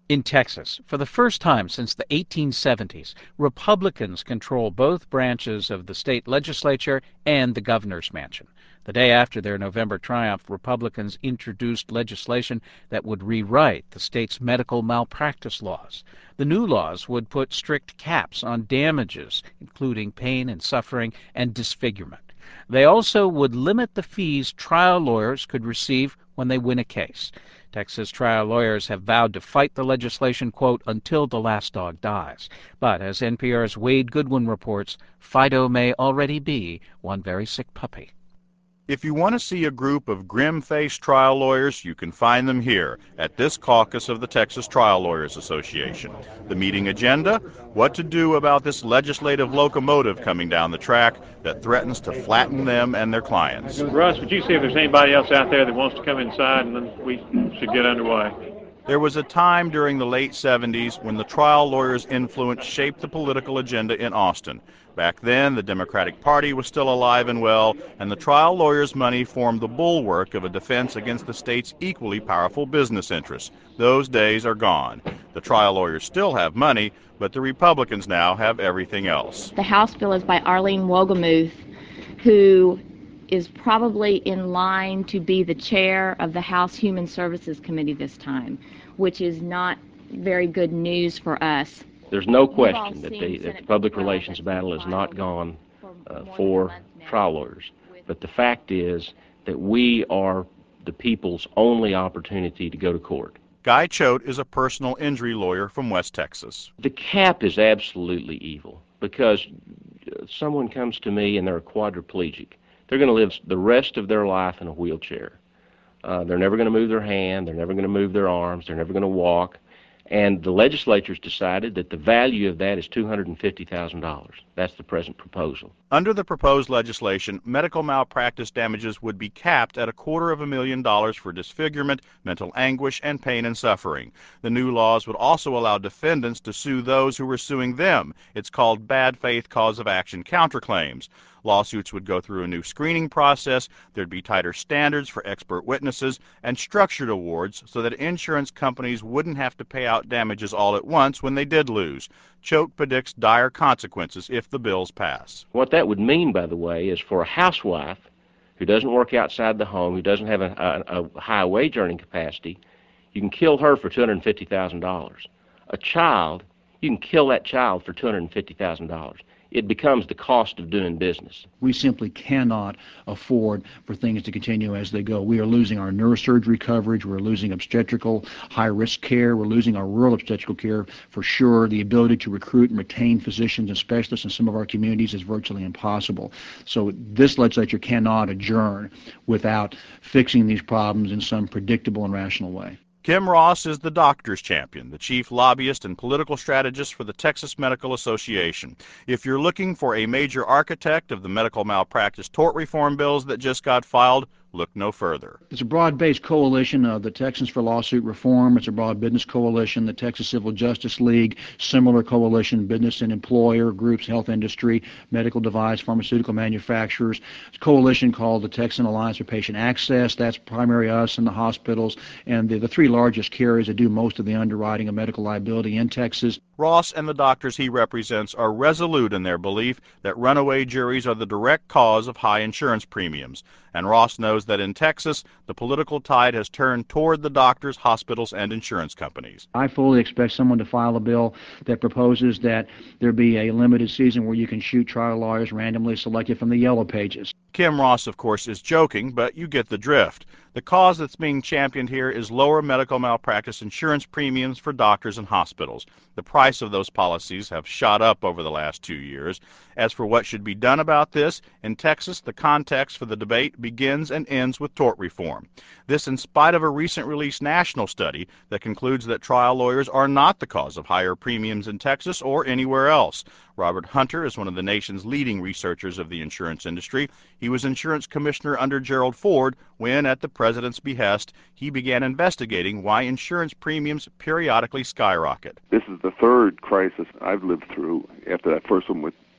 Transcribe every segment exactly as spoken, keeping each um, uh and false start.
In Texas, for the first time since the eighteen seventies, Republicans control both branches of the state legislature and the governor's mansion. The day after their November triumph, Republicans introduced legislation that would rewrite the state's medical malpractice laws. The new laws would put strict caps on damages, including pain and suffering and disfigurement. They also would limit the fees trial lawyers could receive when they win a case. Texas trial lawyers have vowed to fight the legislation, quote, until the last dog dies. But as N P R's Wade Goodwin reports, Fido may already be one very sick puppy. If you want to see a group of grim-faced trial lawyers, you can find them here at this caucus of the Texas Trial Lawyers Association. The meeting agenda: what to do about this legislative locomotive coming down the track that threatens to flatten them and their clients. Russ, would you see if there's anybody else out there that wants to come inside, and then we should get underway. There was a time during the late seventies when the trial lawyers' influence shaped the political agenda in Austin. Back then, the Democratic Party was still alive and well, and the trial lawyers' money formed the bulwark of a defense against the state's equally powerful business interests. Those days are gone. The trial lawyers still have money, but the Republicans now have everything else. The House bill is by Arlene Wohlgemuth, who is probably in line to be the chair of the House Human Services Committee this time, which is not very good news for us. There's no question that the, that the public relations battle is not gone uh, for trial lawyers. But the fact is that we are the people's only opportunity to go to court. Guy Choate is a personal injury lawyer from West Texas. The cap is absolutely evil because someone comes to me and they're a quadriplegic. They're going to live the rest of their life in a wheelchair. Uh, they're never going to move their hand. They're never going to move their arms. They're never going to walk. And the legislature's decided that the value of that is two hundred fifty thousand dollars. That's the present proposal. Under the proposed legislation, medical malpractice damages would be capped at a quarter of a million dollars for disfigurement, mental anguish, and pain and suffering. The new laws would also allow defendants to sue those who were suing them. It's called bad faith cause of action counterclaims. Lawsuits would go through a new screening process. There'd be tighter standards for expert witnesses and structured awards so that insurance companies wouldn't have to pay out damages all at once when they did lose. Choate predicts dire consequences if the bills pass. What that would mean, by the way, is for a housewife who doesn't work outside the home, who doesn't have a, a, a high wage earning capacity, you can kill her for two hundred fifty thousand dollars. A child, you can kill that child for two hundred fifty thousand dollars. It becomes the cost of doing business. We simply cannot afford for things to continue as they go. We are losing our neurosurgery coverage. We're losing obstetrical high-risk care. We're losing our rural obstetrical care for sure. The ability to recruit and retain physicians and specialists in some of our communities is virtually impossible. So this legislature cannot adjourn without fixing these problems in some predictable and rational way. Kim Ross is the doctor's champion, the chief lobbyist and political strategist for the Texas Medical Association. If you're looking for a major architect of the medical malpractice tort reform bills that just got filed, look no further. It's a broad-based coalition of the Texans for Lawsuit Reform. It's a broad business coalition, the Texas Civil Justice League, similar coalition, business and employer groups, health industry, medical device, pharmaceutical manufacturers. It's a coalition called the Texan Alliance for Patient Access. That's primarily us and the hospitals, and the, the three largest carriers that do most of the underwriting of medical liability in Texas. Ross and the doctors he represents are resolute in their belief that runaway juries are the direct cause of high insurance premiums. And Ross knows that in Texas, the political tide has turned toward the doctors, hospitals, and insurance companies. I fully expect someone to file a bill that proposes that there be a limited season where you can shoot trial lawyers randomly selected from the yellow pages. Kim Ross, of course, is joking, but you get the drift. The cause that's being championed here is lower medical malpractice insurance premiums for doctors and hospitals. The price of those policies have shot up over the last two years. As for what should be done about this, in Texas, the context for the debate begins and ends with tort reform. This in spite of a recent released national study that concludes that trial lawyers are not the cause of higher premiums in Texas or anywhere else. Robert Hunter is one of the nation's leading researchers of the insurance industry. He was insurance commissioner under Gerald Ford when, at the president's behest, he began investigating why insurance premiums periodically skyrocket. This is the third crisis I've lived through after that first one with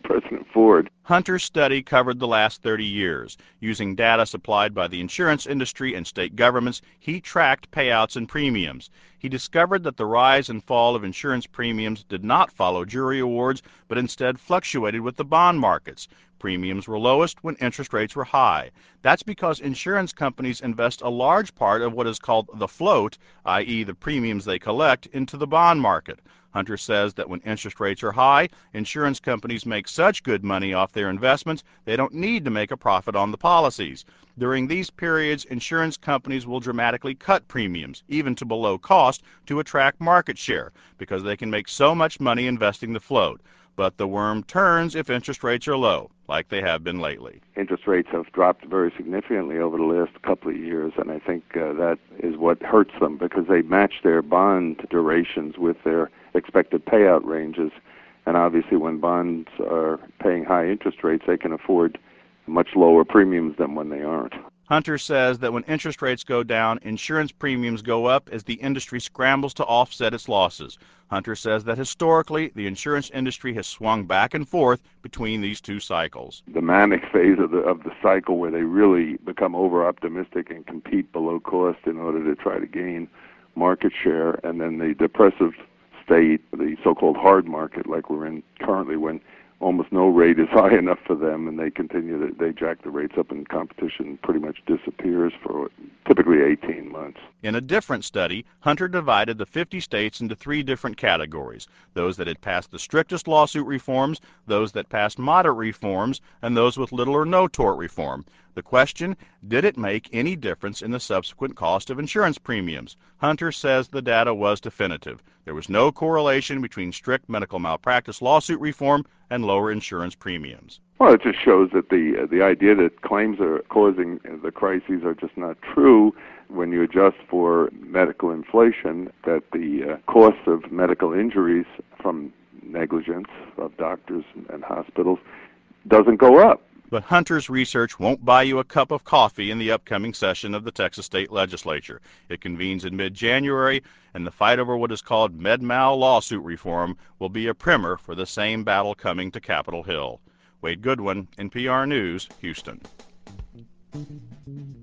President Ford. Hunter's study covered the last thirty years. Using data supplied by the insurance industry and state governments, he tracked payouts and premiums. He discovered that the rise and fall of insurance premiums did not follow jury awards, but instead fluctuated with the bond markets. Premiums were lowest when interest rates were high. That's because insurance companies invest a large part of what is called the float, that is the premiums they collect, into the bond market. Hunter says that when interest rates are high, insurance companies make such good money off their investments, they don't need to make a profit on the policies. During these periods, insurance companies will dramatically cut premiums, even to below cost, to attract market share, because they can make so much money investing the float. But the worm turns if interest rates are low, like they have been lately. Interest rates have dropped very significantly over the last couple of years, and I think uh, that is what hurts them, because they match their bond durations with their expected payout ranges. And obviously when bonds are paying high interest rates, they can afford much lower premiums than when they aren't. Hunter says that when interest rates go down, insurance premiums go up as the industry scrambles to offset its losses. Hunter says that historically, the insurance industry has swung back and forth between these two cycles. The manic phase of the of the cycle, where they really become over-optimistic and compete below cost in order to try to gain market share, and then the depressive state, the so-called hard market like we're in currently, when almost no rate is high enough for them, and they continue to, they jack the rates up, and competition pretty much disappears for typically eighteen months. In a different study, Hunter divided the fifty states into three different categories: those that had passed the strictest lawsuit reforms, those that passed moderate reforms, and those with little or no tort reform. The question, did it make any difference in the subsequent cost of insurance premiums? Hunter says the data was definitive. There was no correlation between strict medical malpractice lawsuit reform and lower insurance premiums. Well, it just shows that the uh, the idea that claims are causing the crises are just not true. When you adjust for medical inflation, that the uh, cost of medical injuries from negligence of doctors and hospitals doesn't go up. But Hunter's research won't buy you a cup of coffee in the upcoming session of the Texas State Legislature. It convenes in mid-January, and the fight over what is called med-mal lawsuit reform will be a primer for the same battle coming to Capitol Hill. Wade Goodwin, N P R News, Houston.